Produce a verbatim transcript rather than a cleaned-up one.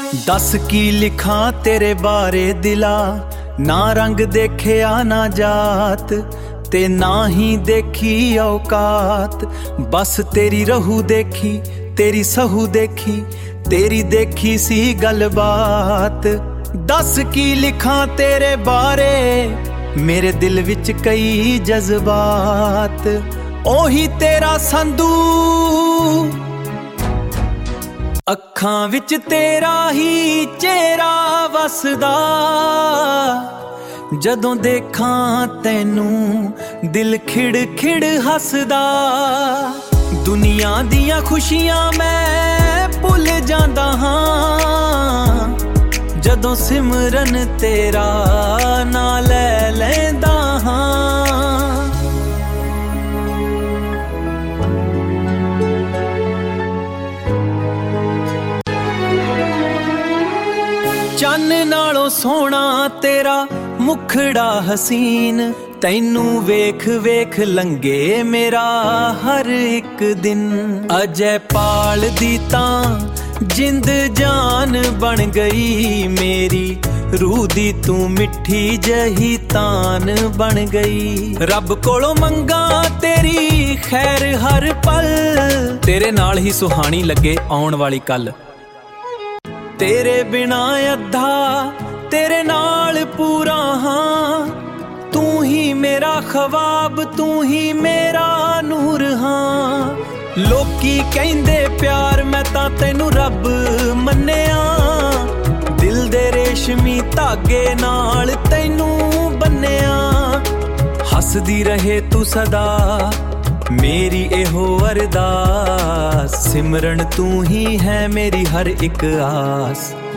दस की लिखां तेरे बारे दिला, ना रंग देखिया ना जात ते ना ही देखी औकात। बस तेरी रहू देखी, तेरी सहू देखी, तेरी देखी सी गलबात। दस की लिखां तेरे बारे, मेरे दिल विच कई जज्बात। ओही तेरा संधू, अखां विच तेरा ही चेहरा वसदा। जदों देखां तैनू दिल खिड़ खिड़ हसदा। दुनिया दियां खुशियां मैं भुल जांदा हां, जदों सिमरन तेरा ना लै लैंदा हां। चन्न नालों सोहना तेरा मुखड़ा हसीन, तैनू वेख वेख लंघे मेरा हर एक दिन। अजय पाल दी तां जिंद जान बन गई मेरी, रूह दी तू मिठी जही तान बन गई। रब कोलों मंगा तेरी खैर हर पल, तेरे नाल ही सुहानी लगे आउण वाली कल। तेरे बिना अद्धा तेरे नाल पूरा हां, तू ही मेरा ख्वाब तू ही मेरा नूर हां। लोकी कहंदे प्यार मैं तां तैनू रब मन्निया, दिल दे रेशमी धागे नाल तैनू बन्निया। हसदी रहे तू सदा मेरी एहो अरदास, सिमरन तू ही है मेरी हर एक आस।